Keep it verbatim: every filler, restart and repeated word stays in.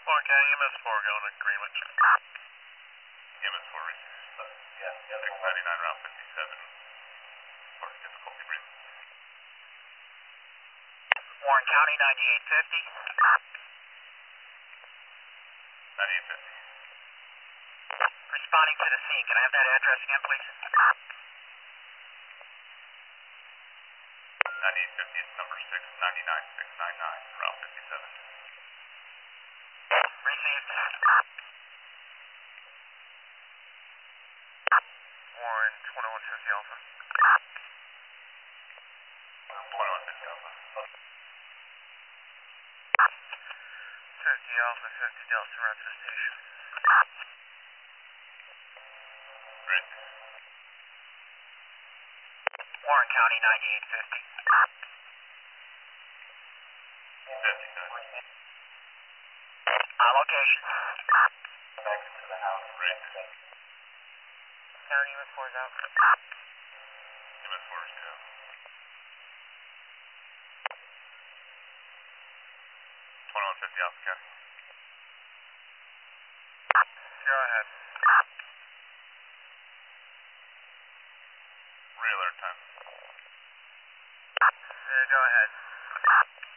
Warren County, M S four going to Greenwich. M S four received. Yeah, yeah. six ninety-nine, Route fifty-seven. For difficulty breathing. Warren County, ninety-eight fifty. ninety-eight fifty. Responding to the scene. Can I have that address again, please? ninety-eight fifty is number six ninety-nine, six ninety-nine, Route fifty-seven. Received. Warren, twenty-one fifty Alpha. twenty-one fifty Alpha. fifty Alpha, fifty Delta, route to the station. Great. Warren County, ninety-eight fifty. fifty, good. Uh, location. Back to the house. Great. County, M S four is out. M S four is out. twenty-one fifty Alpha, copy. Go ahead. Real alert time. Yeah, go ahead.